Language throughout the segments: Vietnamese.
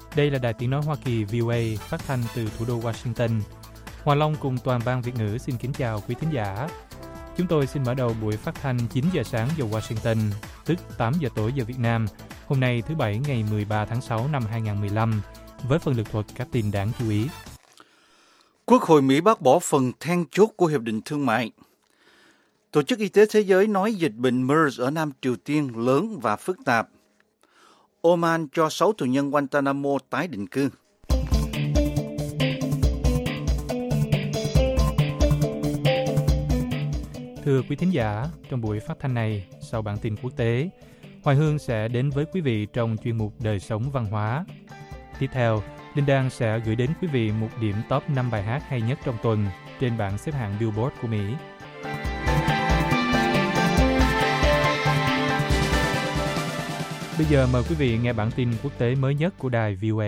Đây là Đài Tiếng Nói Hoa Kỳ VOA phát thanh từ thủ đô Washington. Hoàng Long cùng toàn ban Việt ngữ xin kính chào quý thính giả. Chúng tôi xin mở đầu buổi phát thanh 9 giờ sáng giờ Washington, tức 8 giờ tối giờ Việt Nam, hôm nay thứ Bảy ngày 13 tháng 6 năm 2015, với phần lược thuật các tin đáng chú ý. Quốc hội Mỹ bác bỏ phần then chốt của Hiệp định Thương mại. Tổ chức Y tế Thế giới nói dịch bệnh MERS ở Nam Triều Tiên lớn và phức tạp. Oman cho 6 tù nhân Guantanamo tái định cư. Thưa quý thính giả, trong buổi phát thanh này, sau bản tin quốc tế, Hoài Hương sẽ đến với quý vị trong chuyên mục Đời sống văn hóa. Tiếp theo, Linh Đan sẽ gửi đến quý vị một điểm top 5 bài hát hay nhất trong tuần trên bảng xếp hạng Billboard của Mỹ. Bây giờ mời quý vị nghe bản tin quốc tế mới nhất của đài VOA.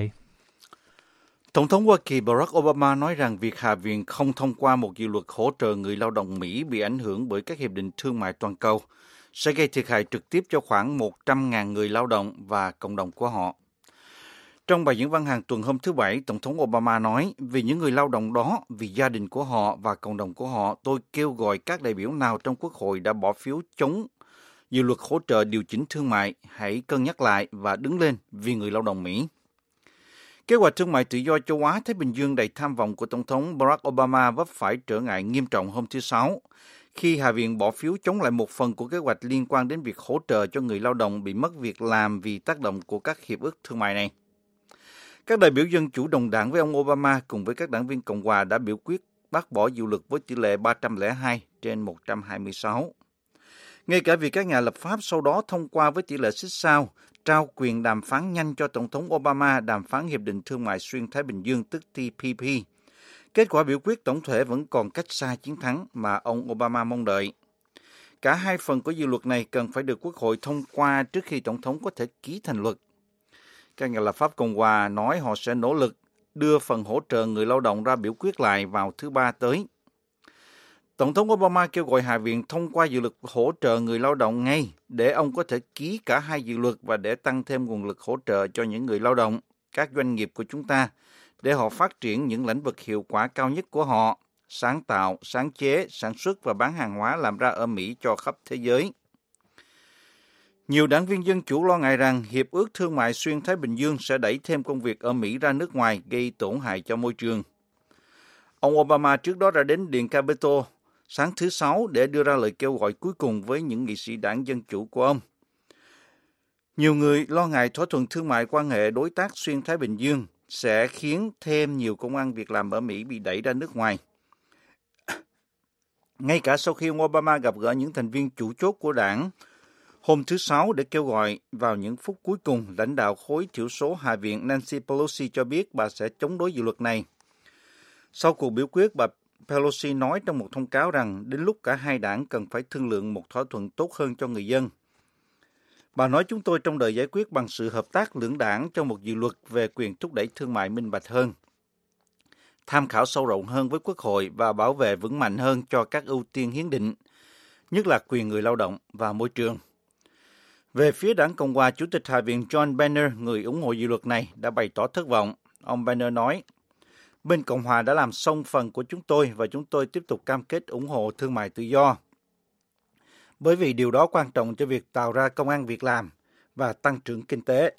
Tổng thống Hoa Kỳ Barack Obama nói rằng việc Hạ viện không thông qua một dự luật hỗ trợ người lao động Mỹ bị ảnh hưởng bởi các hiệp định thương mại toàn cầu sẽ gây thiệt hại trực tiếp cho khoảng 100.000 người lao động và cộng đồng của họ. Trong bài diễn văn hàng tuần hôm thứ Bảy, Tổng thống Obama nói, vì những người lao động đó, vì gia đình của họ và cộng đồng của họ, tôi kêu gọi các đại biểu nào trong Quốc hội đã bỏ phiếu chống dự luật hỗ trợ điều chỉnh thương mại, hãy cân nhắc lại và đứng lên vì người lao động Mỹ. Kế hoạch thương mại tự do châu Á-Thái Bình Dương đầy tham vọng của Tổng thống Barack Obama vấp phải trở ngại nghiêm trọng hôm thứ Sáu, khi Hạ viện bỏ phiếu chống lại một phần của kế hoạch liên quan đến việc hỗ trợ cho người lao động bị mất việc làm vì tác động của các hiệp ước thương mại này. Các đại biểu Dân Chủ đồng đảng với ông Obama cùng với các đảng viên Cộng hòa đã biểu quyết bác bỏ dự luật với tỷ lệ 302 trên 126. Ngay cả việc các nhà lập pháp sau đó thông qua với tỷ lệ xích sao, trao quyền đàm phán nhanh cho Tổng thống Obama đàm phán Hiệp định Thương mại Xuyên Thái Bình Dương tức TPP. Kết quả biểu quyết tổng thể vẫn còn cách xa chiến thắng mà ông Obama mong đợi. Cả hai phần của dự luật này cần phải được Quốc hội thông qua trước khi Tổng thống có thể ký thành luật. Các nhà lập pháp Cộng hòa nói họ sẽ nỗ lực đưa phần hỗ trợ người lao động ra biểu quyết lại vào thứ Ba tới. Tổng thống Obama kêu gọi Hạ viện thông qua dự luật hỗ trợ người lao động ngay để ông có thể ký cả hai dự luật và để tăng thêm nguồn lực hỗ trợ cho những người lao động, các doanh nghiệp của chúng ta, để họ phát triển những lĩnh vực hiệu quả cao nhất của họ, sáng tạo, sáng chế, sản xuất và bán hàng hóa làm ra ở Mỹ cho khắp thế giới. Nhiều đảng viên Dân Chủ lo ngại rằng Hiệp ước Thương mại Xuyên Thái Bình Dương sẽ đẩy thêm công việc ở Mỹ ra nước ngoài gây tổn hại cho môi trường. Ông Obama trước đó đã đến Điện Capitol sáng thứ Sáu để đưa ra lời kêu gọi cuối cùng với những nghị sĩ đảng Dân Chủ của ông. Nhiều người lo ngại thỏa thuận thương mại quan hệ đối tác Xuyên Thái Bình Dương sẽ khiến thêm nhiều công ăn việc làm ở Mỹ bị đẩy ra nước ngoài. Ngay cả sau khi ông Obama gặp gỡ những thành viên chủ chốt của đảng hôm thứ Sáu để kêu gọi vào những phút cuối cùng, lãnh đạo khối thiểu số Hạ viện Nancy Pelosi cho biết bà sẽ chống đối dự luật này. Sau cuộc biểu quyết, bà Pelosi nói trong một thông cáo rằng đến lúc cả hai đảng cần phải thương lượng một thỏa thuận tốt hơn cho người dân. Bà nói chúng tôi trông đợi giải quyết bằng sự hợp tác lưỡng đảng cho một dự luật về quyền thúc đẩy thương mại minh bạch hơn, tham khảo sâu rộng hơn với Quốc hội và bảo vệ vững mạnh hơn cho các ưu tiên hiến định, nhất là quyền người lao động và môi trường. Về phía đảng Cộng hòa, Chủ tịch Hạ viện John Boehner, người ủng hộ dự luật này, đã bày tỏ thất vọng. Ông Boehner nói, bên Cộng hòa đã làm xong phần của chúng tôi và chúng tôi tiếp tục cam kết ủng hộ thương mại tự do. Bởi vì điều đó quan trọng cho việc tạo ra công ăn việc làm và tăng trưởng kinh tế.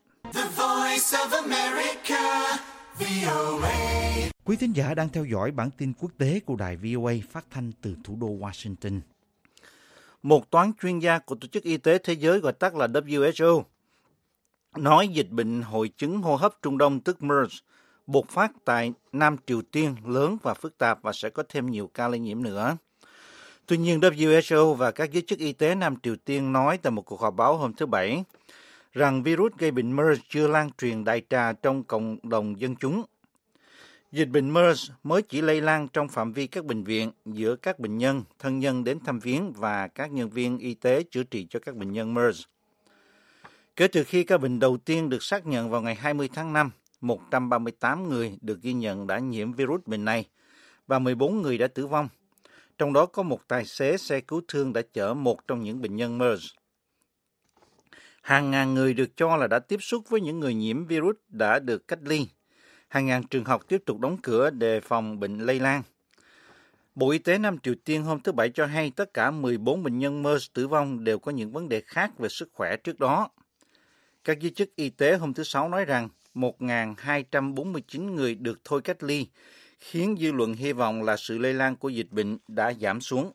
Quý thính giả đang theo dõi bản tin quốc tế của đài VOA phát thanh từ thủ đô Washington. Một toán chuyên gia của Tổ chức Y tế Thế giới gọi tắt là WHO nói dịch bệnh hội chứng hô hấp Trung Đông tức MERS bộc phát tại Nam Triều Tiên lớn và phức tạp và sẽ có thêm nhiều ca lây nhiễm nữa. Tuy nhiên, WHO và các giới chức y tế Nam Triều Tiên nói tại một cuộc họp báo hôm thứ Bảy rằng virus gây bệnh MERS chưa lan truyền đại trà trong cộng đồng dân chúng. Dịch bệnh MERS mới chỉ lây lan trong phạm vi các bệnh viện giữa các bệnh nhân, thân nhân đến thăm viếng và các nhân viên y tế chữa trị cho các bệnh nhân MERS. Kể từ khi ca bệnh đầu tiên được xác nhận vào ngày 20 tháng 5, 138 người được ghi nhận đã nhiễm virus bệnh này và 14 người đã tử vong. Trong đó có một tài xế xe cứu thương đã chở một trong những bệnh nhân MERS. Hàng ngàn người được cho là đã tiếp xúc với những người nhiễm virus đã được cách ly. Hàng ngàn trường học tiếp tục đóng cửa đề phòng bệnh lây lan. Bộ Y tế Nam Triều Tiên hôm thứ Bảy cho hay tất cả 14 bệnh nhân MERS tử vong đều có những vấn đề khác về sức khỏe trước đó. Các giới chức y tế hôm thứ Sáu nói rằng 1.249 người được thôi cách ly, khiến dư luận hy vọng là sự lây lan của dịch bệnh đã giảm xuống.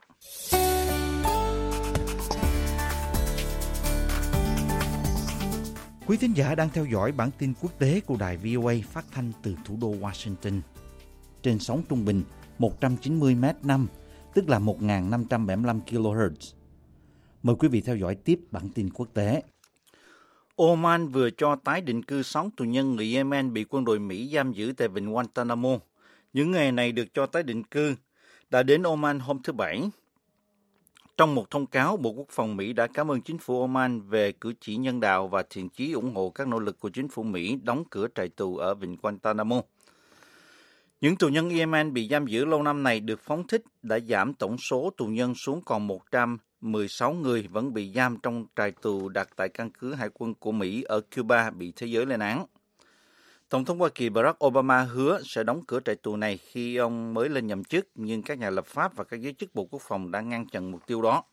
Quý thính giả đang theo dõi bản tin quốc tế của đài VOA phát thanh từ thủ đô Washington. Trên sóng trung bình 190 m/năm, tức là 1.575 kHz. Mời quý vị theo dõi tiếp bản tin quốc tế. Oman vừa cho tái định cư 6 tù nhân người Yemen bị quân đội Mỹ giam giữ tại vịnh Guantanamo. Những người này được cho tái định cư đã đến Oman hôm thứ Bảy. Trong một thông cáo, Bộ Quốc phòng Mỹ đã cảm ơn chính phủ Oman về cử chỉ nhân đạo và thiện chí ủng hộ các nỗ lực của chính phủ Mỹ đóng cửa trại tù ở vịnh Guantanamo. Những tù nhân Yemen bị giam giữ lâu năm này được phóng thích đã giảm tổng số tù nhân xuống còn 116 người vẫn bị giam trong trại tù đặt tại căn cứ hải quân của Mỹ ở Cuba bị thế giới lên án. Tổng thống Hoa Kỳ Barack Obama hứa sẽ đóng cửa trại tù này khi ông mới lên nhậm chức, nhưng các nhà lập pháp và các giới chức Bộ Quốc phòng đã ngăn chặn mục tiêu đó.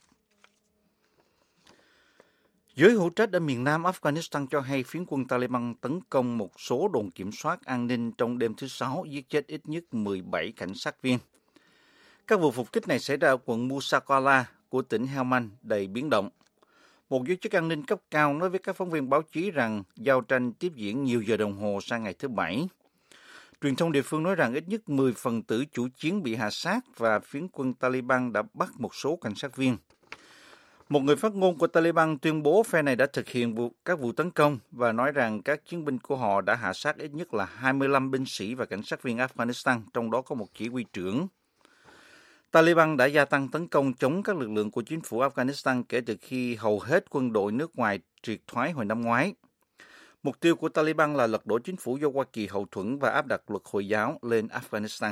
Giới hữu trách ở miền nam Afghanistan cho hay phiến quân Taliban tấn công một số đồn kiểm soát an ninh trong đêm thứ Sáu, giết chết ít nhất 17 cảnh sát viên. Các vụ phục kích này xảy ra ở quận Musakala của tỉnh Helmand đầy biến động. Một giới chức an ninh cấp cao nói với các phóng viên báo chí rằng giao tranh tiếp diễn nhiều giờ đồng hồ sang ngày thứ Bảy. Truyền thông địa phương nói rằng ít nhất 10 phần tử chủ chiến bị hạ sát và phiến quân Taliban đã bắt một số cảnh sát viên. Một người phát ngôn của Taliban tuyên bố phe này đã thực hiện các vụ tấn công và nói rằng các chiến binh của họ đã hạ sát ít nhất là 25 binh sĩ và cảnh sát viên Afghanistan, trong đó có một chỉ huy trưởng. Taliban đã gia tăng tấn công chống các lực lượng của chính phủ Afghanistan kể từ khi hầu hết quân đội nước ngoài triệt thoái hồi năm ngoái. Mục tiêu của Taliban là lật đổ chính phủ do Hoa Kỳ hậu thuẫn và áp đặt luật Hồi giáo lên Afghanistan.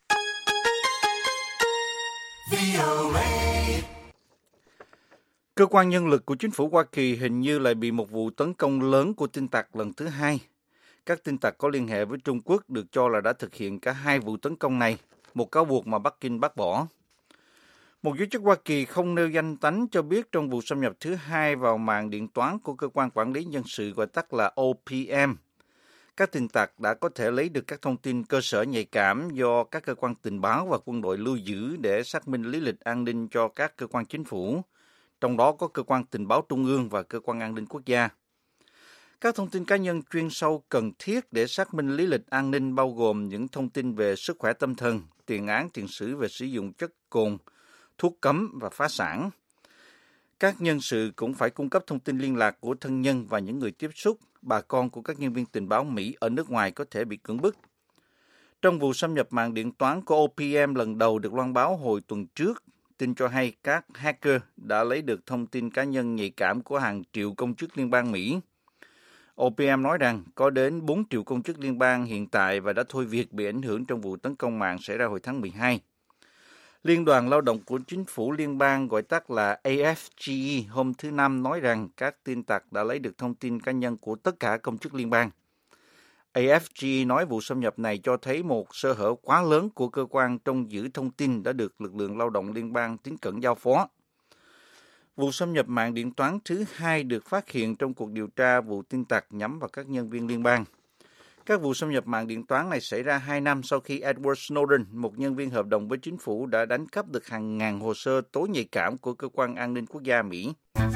Cơ quan nhân lực của chính phủ Hoa Kỳ hình như lại bị một vụ tấn công lớn của tin tặc lần thứ hai. Các tin tặc có liên hệ với Trung Quốc được cho là đã thực hiện cả hai vụ tấn công này, một cáo buộc mà Bắc Kinh bác bỏ. Một giới chức Hoa Kỳ không nêu danh tánh cho biết trong vụ xâm nhập thứ hai vào mạng điện toán của Cơ quan Quản lý Nhân sự gọi tắt là OPM, các tin tặc đã có thể lấy được các thông tin cơ sở nhạy cảm do các cơ quan tình báo và quân đội lưu giữ để xác minh lý lịch an ninh cho các cơ quan chính phủ, trong đó có Cơ quan Tình báo Trung ương và Cơ quan An ninh Quốc gia. Các thông tin cá nhân chuyên sâu cần thiết để xác minh lý lịch an ninh bao gồm những thông tin về sức khỏe tâm thần, tiền án tiền sử về sử dụng chất cồn, thuốc cấm và phá sản. Các nhân sự cũng phải cung cấp thông tin liên lạc của thân nhân và những người tiếp xúc, bà con của các nhân viên tình báo Mỹ ở nước ngoài có thể bị cưỡng bức. Trong vụ xâm nhập mạng điện toán của OPM lần đầu được loan báo hồi tuần trước, tin cho hay các hacker đã lấy được thông tin cá nhân nhạy cảm của hàng triệu công chức liên bang Mỹ. OPM nói rằng có đến 4 triệu công chức liên bang hiện tại và đã thôi việc bị ảnh hưởng trong vụ tấn công mạng xảy ra hồi tháng 12. Liên đoàn Lao động của chính phủ liên bang gọi tắt là AFGE hôm thứ Năm nói rằng các tin tặc đã lấy được thông tin cá nhân của tất cả công chức liên bang. AFGE nói vụ xâm nhập này cho thấy một sơ hở quá lớn của cơ quan trông giữ thông tin đã được lực lượng lao động liên bang tín cẩn giao phó. Vụ xâm nhập mạng điện toán thứ hai được phát hiện trong cuộc điều tra vụ tin tặc nhắm vào các nhân viên liên bang. Các vụ xâm nhập mạng điện toán này xảy ra 2 năm sau khi Edward Snowden, một nhân viên hợp đồng với chính phủ, đã đánh cắp được hàng ngàn hồ sơ tối nhạy cảm của Cơ quan An ninh Quốc gia Mỹ.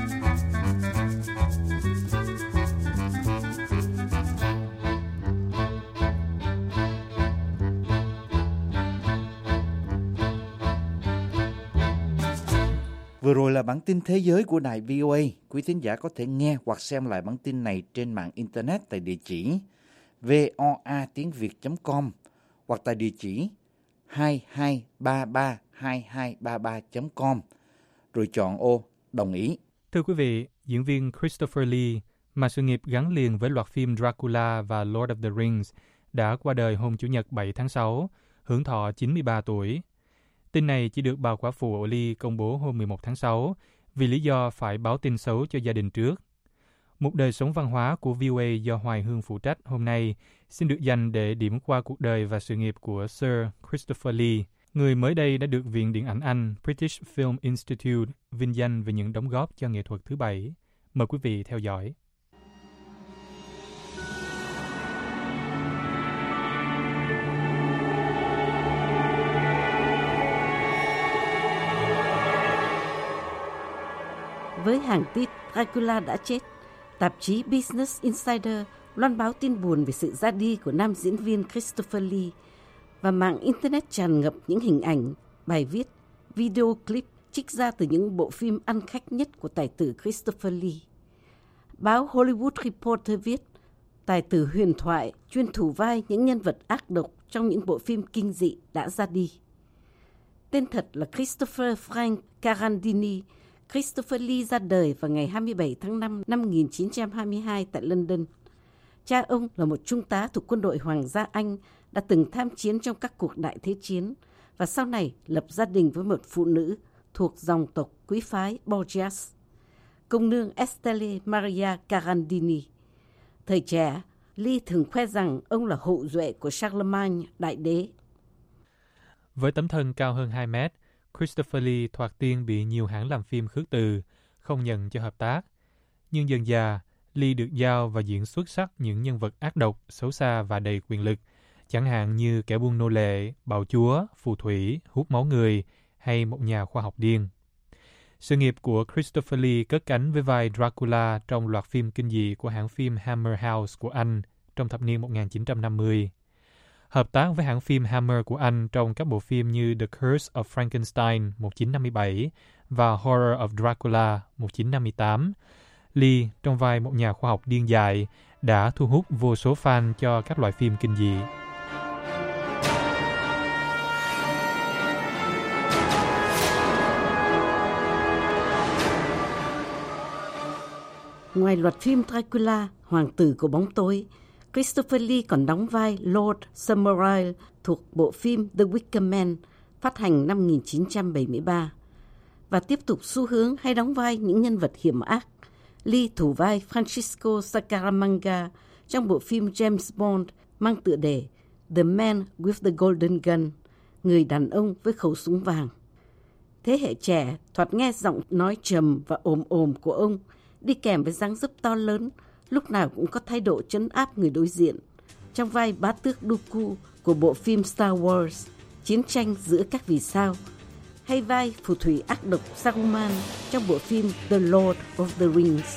Vừa rồi là bản tin thế giới của đài VOA. Quý thính giả có thể nghe hoặc xem lại bản tin này trên mạng Internet tại địa chỉ voatiengviet.com hoặc tại địa chỉ 22332233.com rồi chọn ô đồng ý. Thưa quý vị, diễn viên Christopher Lee mà sự nghiệp gắn liền với loạt phim Dracula và Lord of the Rings đã qua đời hôm Chủ nhật 7 tháng 6, hưởng thọ 93 tuổi. Tin này chỉ được bà quả phụ Lee công bố hôm 11 tháng 6 vì lý do phải báo tin xấu cho gia đình trước. Một đời sống văn hóa của VOA do Hoài Hương phụ trách hôm nay xin được dành để điểm qua cuộc đời và sự nghiệp của Sir Christopher Lee, người mới đây đã được Viện Điện ảnh Anh British Film Institute vinh danh về những đóng góp cho nghệ thuật thứ bảy. Mời quý vị theo dõi. Với hàng tít Dracula đã chết, tạp chí Business Insider loan báo tin buồn về sự ra đi của nam diễn viên Christopher Lee và mạng Internet tràn ngập những hình ảnh, bài viết, video clip trích ra từ những bộ phim ăn khách nhất của tài tử Christopher Lee. Báo Hollywood Reporter viết, tài tử huyền thoại chuyên thủ vai những nhân vật ác độc trong những bộ phim kinh dị đã ra đi. Tên thật là Christopher Frank Carandini. Christopher Lee ra đời vào ngày 27 tháng 5 năm 1922 tại London. Cha ông là một trung tá thuộc quân đội Hoàng gia Anh, đã từng tham chiến trong các cuộc đại thế chiến và sau này lập gia đình với một phụ nữ thuộc dòng tộc quý phái Borgias, công nương Estelle Maria Carandini. Thời trẻ, Lee thường khoe rằng ông là hậu duệ của Charlemagne đại đế. Với tấm thân cao hơn 2 mét, Christopher Lee thoạt tiên bị nhiều hãng làm phim khước từ, không nhận cho hợp tác. Nhưng dần dà, Lee được giao và diễn xuất sắc những nhân vật ác độc, xấu xa và đầy quyền lực, chẳng hạn như kẻ buôn nô lệ, bạo chúa, phù thủy, hút máu người hay một nhà khoa học điên. Sự nghiệp của Christopher Lee cất cánh với vai Dracula trong loạt phim kinh dị của hãng phim Hammer House của Anh trong thập niên 1950. Hợp tác với hãng phim Hammer của Anh trong các bộ phim như The Curse of Frankenstein 1957 và Horror of Dracula 1958, Lee trong vai một nhà khoa học điên dại đã thu hút vô số fan cho các loại phim kinh dị. Ngoài loạt phim Dracula, Hoàng tử của bóng tối, Christopher Lee còn đóng vai Lord Summerisle thuộc bộ phim The Wicker Man phát hành năm 1973. Và tiếp tục xu hướng hay đóng vai những nhân vật hiểm ác, Lee thủ vai Francisco Scaramanga trong bộ phim James Bond mang tựa đề The Man with the Golden Gun, người đàn ông với khẩu súng vàng. Thế hệ trẻ thoạt nghe giọng nói trầm và ồm ồm của ông, đi kèm với dáng dấp to lớn, lúc nào cũng có thái độ trấn áp người đối diện. Trong vai bá tước Dooku của bộ phim Star Wars, Chiến tranh giữa các vì sao, hay vai phù thủy ác độc Saruman trong bộ phim The Lord of the Rings.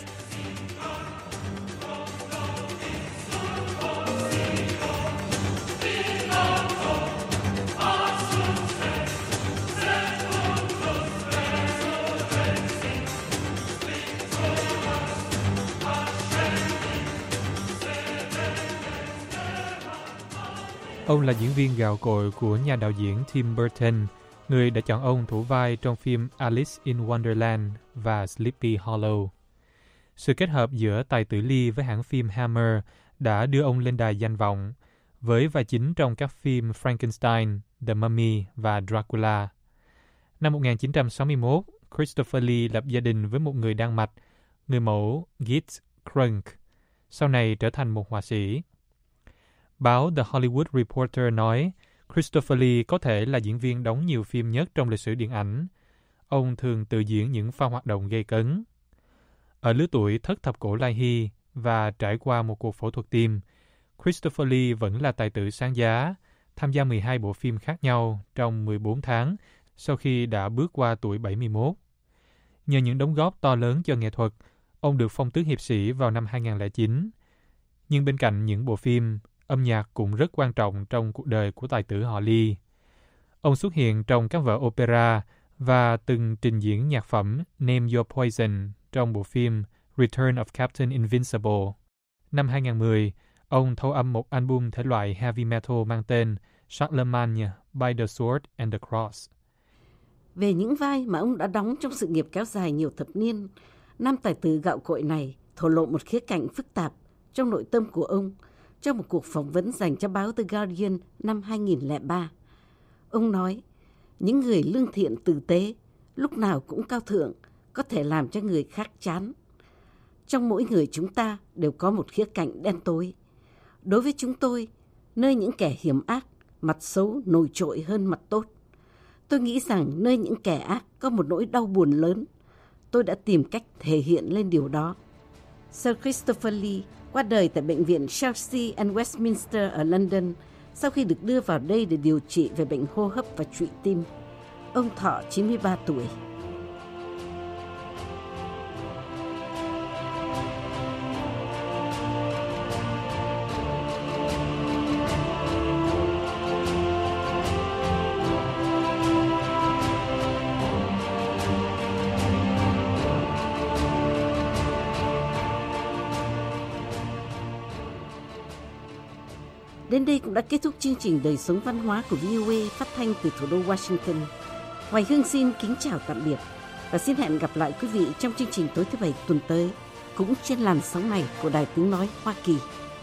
Ông là diễn viên gạo cội của nhà đạo diễn Tim Burton, người đã chọn ông thủ vai trong phim Alice in Wonderland và Sleepy Hollow. Sự kết hợp giữa tài tử Lee với hãng phim Hammer đã đưa ông lên đài danh vọng, với vai chính trong các phim Frankenstein, The Mummy và Dracula. Năm 1961, Christopher Lee lập gia đình với một người Đan Mạch, người mẫu Git Krunk, sau này trở thành một họa sĩ. Báo The Hollywood Reporter nói Christopher Lee có thể là diễn viên đóng nhiều phim nhất trong lịch sử điện ảnh. Ông thường tự diễn những pha hoạt động gây cấn. Ở lứa tuổi thất thập cổ lai hy và trải qua một cuộc phẫu thuật tim, Christopher Lee vẫn là tài tử sáng giá, tham gia 12 bộ phim khác nhau trong 14 tháng sau khi đã bước qua tuổi 71. Nhờ những đóng góp to lớn cho nghệ thuật, ông được phong tước hiệp sĩ vào năm 2009. Nhưng bên cạnh những bộ phim, âm nhạc cũng rất quan trọng trong cuộc đời của tài tử họ Lee. Ông xuất hiện trong các vở opera và từng trình diễn nhạc phẩm Name Your Poison trong bộ phim Return of Captain Invincible. Năm 2010, ông thâu âm một album thể loại heavy metal mang tên Charlemagne by the Sword and the Cross. Về những vai mà ông đã đóng trong sự nghiệp kéo dài nhiều thập niên, nam tài tử gạo cội này thổ lộ một khía cạnh phức tạp trong nội tâm của ông trong một cuộc phỏng vấn dành cho báo The Guardian năm 2003. Ông nói, những người lương thiện tử tế, lúc nào cũng cao thượng, có thể làm cho người khác chán. Trong mỗi người chúng ta đều có một khía cạnh đen tối. Đối với chúng tôi, nơi những kẻ hiểm ác, mặt xấu nổi trội hơn mặt tốt. Tôi nghĩ rằng nơi những kẻ ác có một nỗi đau buồn lớn. Tôi đã tìm cách thể hiện lên điều đó. Sir Christopher Lee qua đời tại bệnh viện Chelsea and Westminster ở London sau khi được đưa vào đây để điều trị về bệnh hô hấp và trụy tim. Ông thọ 93 tuổi. Đến đây cũng đã kết thúc chương trình Đời sống văn hóa của VOA phát thanh từ thủ đô Washington. Hoài Hương xin kính chào tạm biệt và xin hẹn gặp lại quý vị trong chương trình tối thứ Bảy tuần tới, cũng trên làn sóng này của Đài Tiếng Nói Hoa Kỳ.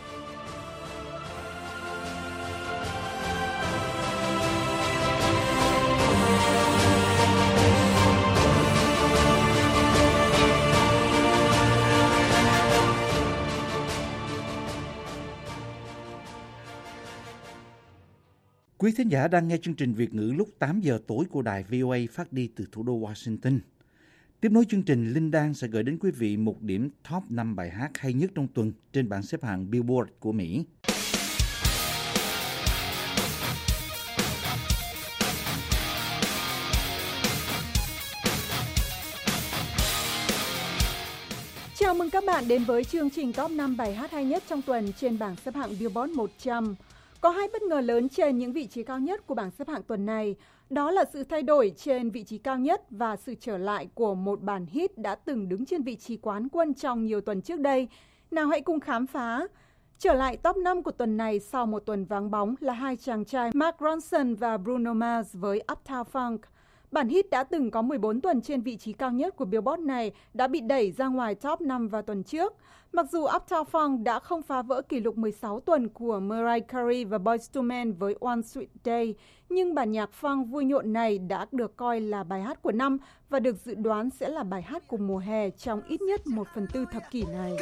Quý thính giả đang nghe chương trình Việt ngữ lúc 8 giờ tối của đài VOA phát đi từ thủ đô Washington. Tiếp nối chương trình, Linh Đan sẽ gửi đến quý vị một điểm top 5 bài hát hay nhất trong tuần trên bảng xếp hạng Billboard của Mỹ. Chào mừng các bạn đến với chương trình top 5 bài hát hay nhất trong tuần trên bảng xếp hạng Billboard 100. Có hai bất ngờ lớn trên những vị trí cao nhất của bảng xếp hạng tuần này. Đó là sự thay đổi trên vị trí cao nhất và sự trở lại của một bản hit đã từng đứng trên vị trí quán quân trong nhiều tuần trước đây. Nào hãy cùng khám phá. Trở lại top 5 của tuần này sau một tuần vắng bóng là hai chàng trai Mark Ronson và Bruno Mars với Uptown Funk. Bản hit đã từng có 14 tuần trên vị trí cao nhất của Billboard này đã bị đẩy ra ngoài top 5 vào tuần trước. Mặc dù Uptown Funk đã không phá vỡ kỷ lục 16 tuần của Mariah Carey và Boyz II Men với One Sweet Day, nhưng bản nhạc funk vui nhộn này đã được coi là bài hát của năm và được dự đoán sẽ là bài hát của mùa hè trong ít nhất 1/4 thập kỷ này.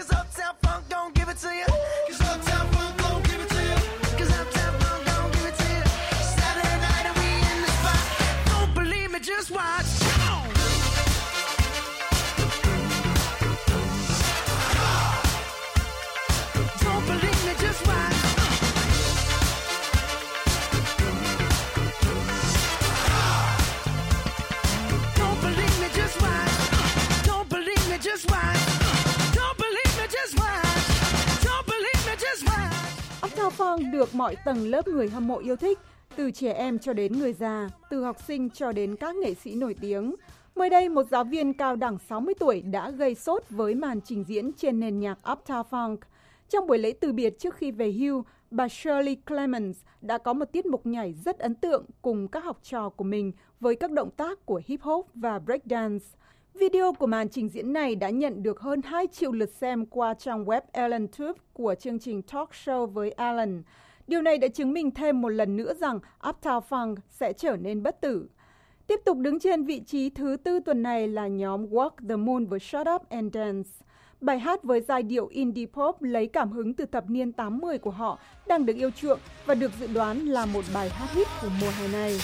Just watch. Don't believe me, just watch. Don't believe me, just watch. Don't believe me, just watch. Don't believe me, just watch. Don't believe me, just watch. Uptown Funk được mọi tầng lớp người hâm mộ yêu thích, từ trẻ em cho đến người già, từ học sinh cho đến các nghệ sĩ nổi tiếng. Mới đây, một giáo viên cao đẳng 60 tuổi đã gây sốt với màn trình diễn trên nền nhạc Uptown Funk. Trong buổi lễ từ biệt trước khi về hưu, bà Shirley Clemens đã có một tiết mục nhảy rất ấn tượng cùng các học trò của mình với các động tác của hip hop và breakdance. Video của màn trình diễn này đã nhận được hơn 2 triệu lượt xem qua trang web Ellen Tube của chương trình Talk Show với Ellen. Điều này đã chứng minh thêm một lần nữa rằng Uptown Funk sẽ trở nên bất tử. Tiếp tục đứng trên vị trí thứ 4 tuần này là nhóm Walk the Moon với Shut Up and Dance. Bài hát với giai điệu indie pop lấy cảm hứng từ thập niên 80 của họ đang được yêu chuộng và được dự đoán là một bài hát hit của mùa hè này.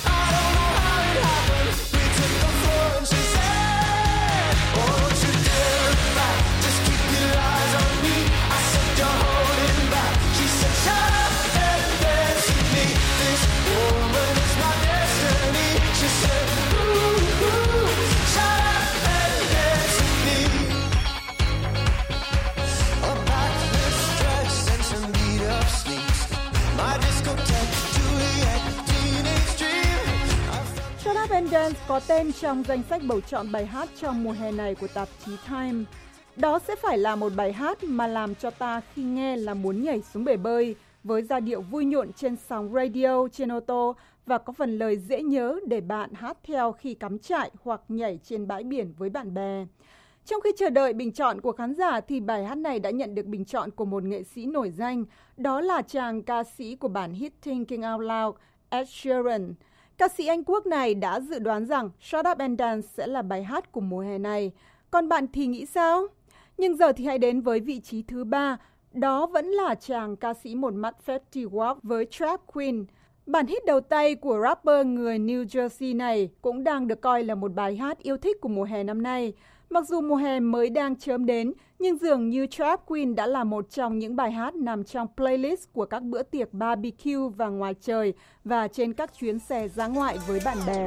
Shut Up and Dance có tên trong danh sách bầu chọn bài hát trong mùa hè này của tạp chí Time. Đó sẽ phải là một bài hát mà làm cho ta khi nghe là muốn nhảy xuống bể bơi, với giai điệu vui nhộn trên sóng radio, trên ô tô và có phần lời dễ nhớ để bạn hát theo khi cắm trại hoặc nhảy trên bãi biển với bạn bè. Trong khi chờ đợi bình chọn của khán giả thì bài hát này đã nhận được bình chọn của một nghệ sĩ nổi danh, đó là chàng ca sĩ của bản hit Thinking Out Loud, Ed Sheeran. Ca sĩ Anh Quốc này đã dự đoán rằng Shut Up and Dance sẽ là bài hát của mùa hè này. Còn bạn thì nghĩ sao? Nhưng giờ thì hãy đến với vị trí thứ 3, đó vẫn là chàng ca sĩ một mắt Fetty Wap với Trap Queen. Bản hit đầu tay của rapper người New Jersey này cũng đang được coi là một bài hát yêu thích của mùa hè năm nay. Mặc dù mùa hè mới đang chớm đến, nhưng dường như Trap Queen đã là một trong những bài hát nằm trong playlist của các bữa tiệc barbecue và ngoài trời và trên các chuyến xe dã ngoại với bạn bè.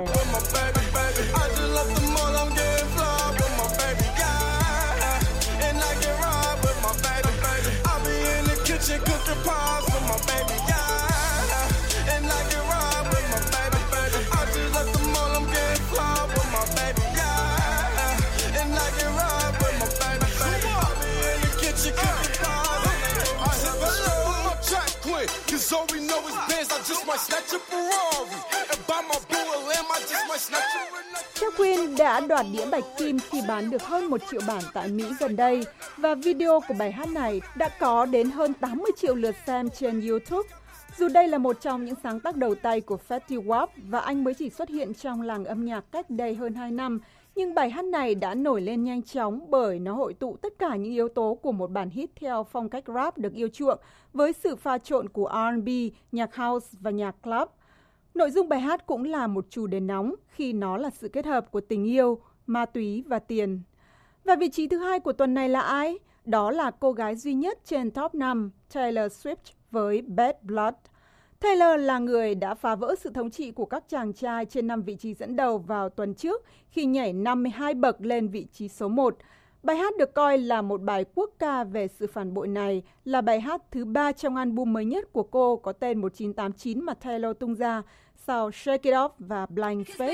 Trap Queen đã đoạt đĩa bạch kim khi bán được hơn 1 triệu bản tại Mỹ gần đây, và video của bài hát này đã có đến hơn 80 triệu lượt xem trên YouTube. Dù đây là một trong những sáng tác đầu tay của Fetty Wap và anh mới chỉ xuất hiện trong làng âm nhạc cách đây hơn 2 năm, nhưng bài hát này đã nổi lên nhanh chóng bởi nó hội tụ tất cả những yếu tố của một bản hit theo phong cách rap được yêu chuộng với sự pha trộn của R&B, nhạc house và nhạc club. Nội dung bài hát cũng là một chủ đề nóng khi nó là sự kết hợp của tình yêu, ma túy và tiền. Và vị trí thứ 2 của tuần này là ai? Đó là cô gái duy nhất trên top 5, Taylor Swift với Bad Blood. Taylor là người đã phá vỡ sự thống trị của các chàng trai trên 5 vị trí dẫn đầu vào tuần trước khi nhảy 52 bậc lên vị trí số 1. Bài hát được coi là một bài quốc ca về sự phản bội này, là bài hát thứ 3 trong album mới nhất của cô có tên 1989 mà Taylor tung ra sau Shake It Off và Blank Space.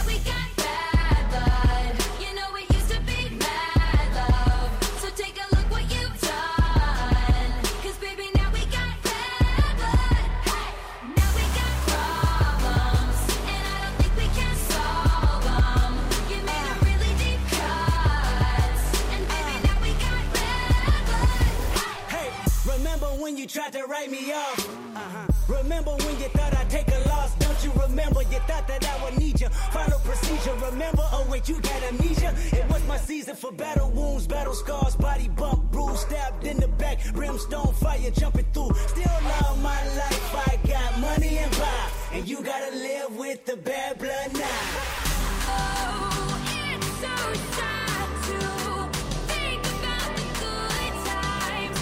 When you tried to write me off, remember when you thought I'd take a loss? Don't you remember you thought that I would need you? Follow procedure, remember? Oh wait, you got amnesia. It was my season for battle wounds, battle scars, body bump, bruise, stabbed in the back, brimstone fire jumping through. Still love my life, I got money and power, and you gotta live with the bad blood now. Oh, it's so sad to think about the good times.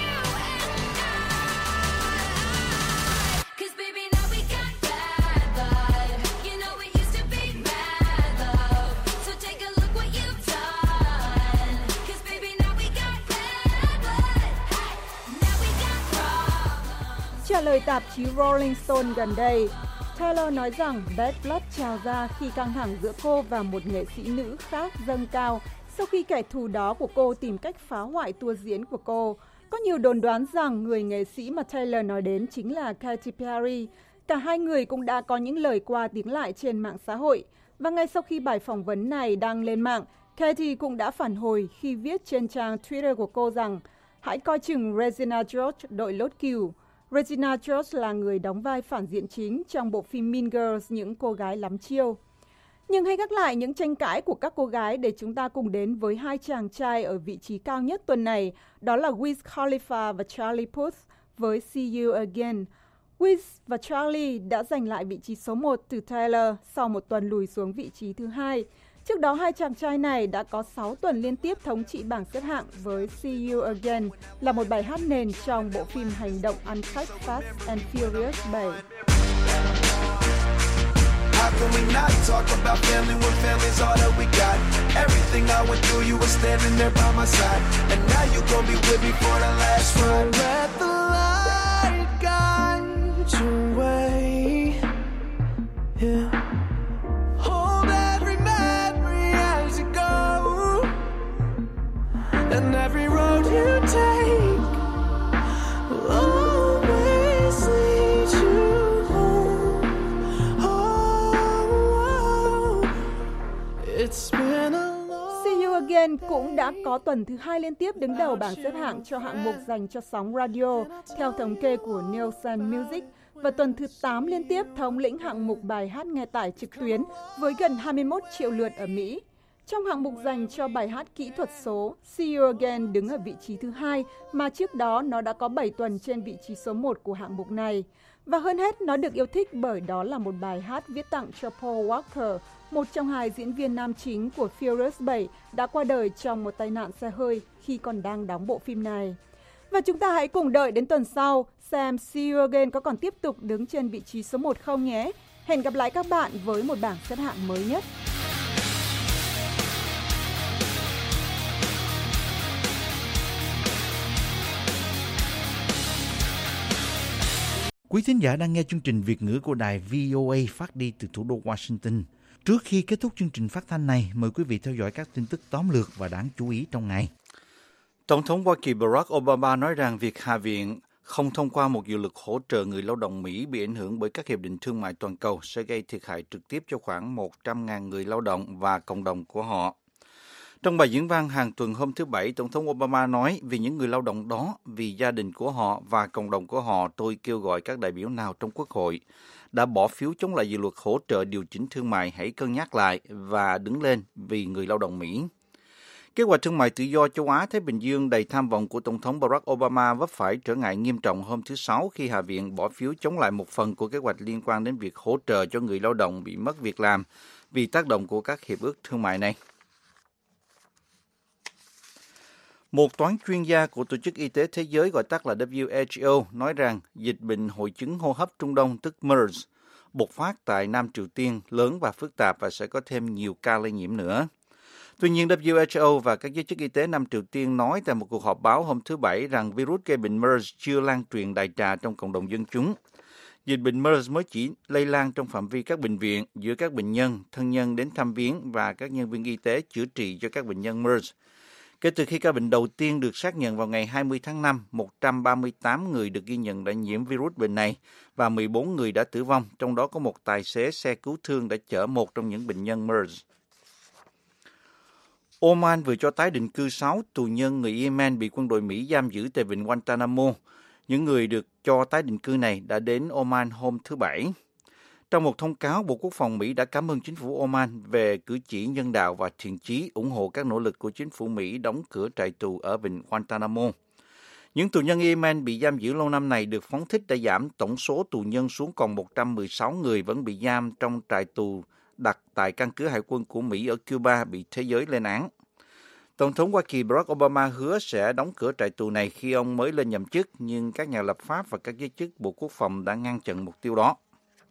Trả lời tạp chí Rolling Stone gần đây, Taylor nói rằng Bad Blood trào ra khi căng thẳng giữa cô và một nghệ sĩ nữ khác dâng cao sau khi kẻ thù đó của cô tìm cách phá hoại tour diễn của cô. Có nhiều đồn đoán rằng người nghệ sĩ mà Taylor nói đến chính là Katy Perry. Cả hai người cũng đã có những lời qua tiếng lại trên mạng xã hội. Và ngay sau khi bài phỏng vấn này đăng lên mạng, Katy cũng đã phản hồi khi viết trên trang Twitter của cô rằng hãy coi chừng Regina George đội lốt cừu. Regina George là người đóng vai phản diện chính trong bộ phim Mean Girls, những cô gái lắm chiêu. Nhưng hãy gác lại những tranh cãi của các cô gái để chúng ta cùng đến với hai chàng trai ở vị trí cao nhất tuần này, đó là Wiz Khalifa và Charlie Puth với See You Again. Wiz và Charlie đã giành lại vị trí số 1 từ Taylor sau một tuần lùi xuống vị trí thứ 2. Trước đó, hai chàng trai này đã có 6 tuần liên tiếp thống trị bảng xếp hạng với See You Again, là một bài hát nền trong bộ phim hành động ăn khách Fast and Furious 7. How can we not talk about family when family's all that we got? Everything I went through, you were standing there by my side, and now you gon' be with me for the last ride. Let the light guide your way. Yeah. Hold every memory as you go, and every road you take will always lead you home. Oh, it's been a long... See You Again cũng đã có tuần thứ 2 liên tiếp đứng đầu bảng xếp hạng cho hạng mục dành cho sóng radio theo thống kê của Nielsen Music, và tuần thứ 8 liên tiếp thống lĩnh hạng mục bài hát nghe tải trực tuyến với gần 21 triệu lượt ở Mỹ. Trong hạng mục dành cho bài hát kỹ thuật số, See You Again đứng ở vị trí thứ 2, mà trước đó nó đã có 7 tuần trên vị trí số 1 của hạng mục này. Và hơn hết, nó được yêu thích bởi đó là một bài hát viết tặng cho Paul Walker, một trong 2 diễn viên nam chính của Furious 7 đã qua đời trong một tai nạn xe hơi khi còn đang đóng bộ phim này. Và chúng ta hãy cùng đợi đến tuần sau xem See You Again có còn tiếp tục đứng trên vị trí số 1 không nhé. Hẹn gặp lại các bạn với một bảng xếp hạng mới nhất. Quý thính giả đang nghe chương trình Việt ngữ của đài VOA phát đi từ thủ đô Washington. Trước khi kết thúc chương trình phát thanh này, mời quý vị theo dõi các tin tức tóm lược và đáng chú ý trong ngày. Tổng thống Hoa Kỳ Barack Obama nói rằng việc Hạ viện không thông qua một dự luật hỗ trợ người lao động Mỹ bị ảnh hưởng bởi các hiệp định thương mại toàn cầu sẽ gây thiệt hại trực tiếp cho khoảng 100.000 người lao động và cộng đồng của họ. Trong bài diễn văn hàng tuần hôm thứ Bảy, Tổng thống Obama nói vì những người lao động đó, vì gia đình của họ và cộng đồng của họ, tôi kêu gọi các đại biểu nào trong Quốc hội đã bỏ phiếu chống lại dự luật hỗ trợ điều chỉnh thương mại hãy cân nhắc lại và đứng lên vì người lao động Mỹ. Kế hoạch thương mại tự do châu Á-Thái Bình Dương đầy tham vọng của Tổng thống Barack Obama vấp phải trở ngại nghiêm trọng hôm thứ Sáu khi Hạ viện bỏ phiếu chống lại một phần của kế hoạch liên quan đến việc hỗ trợ cho người lao động bị mất việc làm vì tác động của các hiệp ước thương mại này. Một toán chuyên gia của Tổ chức Y tế Thế giới gọi tắt là WHO nói rằng dịch bệnh hội chứng hô hấp Trung Đông tức MERS bộc phát tại Nam Triều Tiên lớn và phức tạp và sẽ có thêm nhiều ca lây nhiễm nữa. Tuy nhiên, WHO và các giới chức y tế Nam Triều Tiên nói tại một cuộc họp báo hôm thứ Bảy rằng virus gây bệnh MERS chưa lan truyền đại trà trong cộng đồng dân chúng. Dịch bệnh MERS mới chỉ lây lan trong phạm vi các bệnh viện, giữa các bệnh nhân, thân nhân đến thăm viếng và các nhân viên y tế chữa trị cho các bệnh nhân MERS. Kể từ khi ca bệnh đầu tiên được xác nhận vào ngày 20 tháng 5, 138 người được ghi nhận đã nhiễm virus bệnh này và 14 người đã tử vong, trong đó có một tài xế xe cứu thương đã chở một trong những bệnh nhân MERS. Oman vừa cho tái định cư 6 tù nhân người Yemen bị quân đội Mỹ giam giữ tại vịnh Guantanamo. Những người được cho tái định cư này đã đến Oman hôm thứ Bảy. Trong một thông cáo, Bộ Quốc phòng Mỹ đã cảm ơn chính phủ Oman về cử chỉ nhân đạo và thiện chí ủng hộ các nỗ lực của chính phủ Mỹ đóng cửa trại tù ở vịnh Guantanamo. Những tù nhân Yemen bị giam giữ lâu năm này được phóng thích đã giảm tổng số tù nhân xuống còn 116 người vẫn bị giam trong trại tù đặt tại căn cứ hải quân của Mỹ ở Cuba bị thế giới lên án. Tổng thống Hoa Kỳ Barack Obama hứa sẽ đóng cửa trại tù này khi ông mới lên nhậm chức, nhưng các nhà lập pháp và các giới chức Bộ Quốc phòng đã ngăn chặn mục tiêu đó.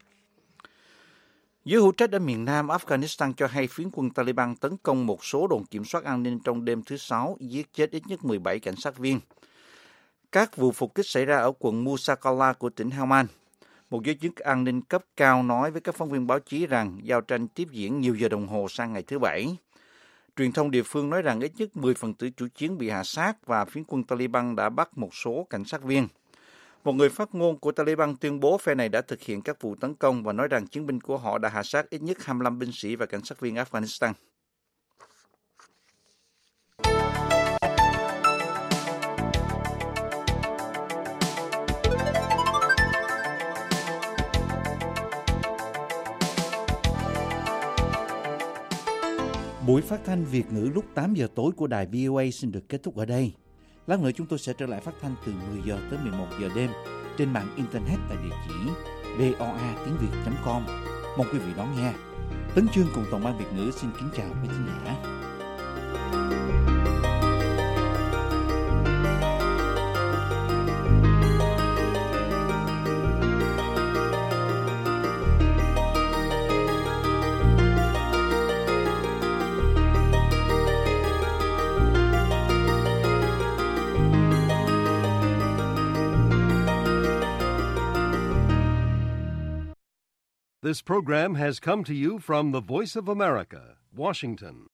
Giới hữu trách ở miền Nam Afghanistan cho hay phiến quân Taliban tấn công một số đồn kiểm soát an ninh trong đêm thứ Sáu, giết chết ít nhất 17 cảnh sát viên. Các vụ phục kích xảy ra ở quận Musakala của tỉnh Helmand. Một giới chức an ninh cấp cao nói với các phóng viên báo chí rằng giao tranh tiếp diễn nhiều giờ đồng hồ sang ngày thứ Bảy. Truyền thông địa phương nói rằng ít nhất 10 phần tử chủ chiến bị hạ sát và phiến quân Taliban đã bắt một số cảnh sát viên. Một người phát ngôn của Taliban tuyên bố phe này đã thực hiện các vụ tấn công và nói rằng chiến binh của họ đã hạ sát ít nhất 25 binh sĩ và cảnh sát viên Afghanistan. Buổi phát thanh Việt ngữ lúc 8 giờ tối của đài VOA xin được kết thúc ở đây. Lát nữa chúng tôi sẽ trở lại phát thanh từ 10 giờ tới 11 giờ đêm trên mạng Internet tại địa chỉ voa.tiếng.việt.com. Mong quý vị đón nghe. Tấn Chương cùng toàn ban Việt ngữ xin kính chào quý khán giả. This program has come to you from the Voice of America, Washington.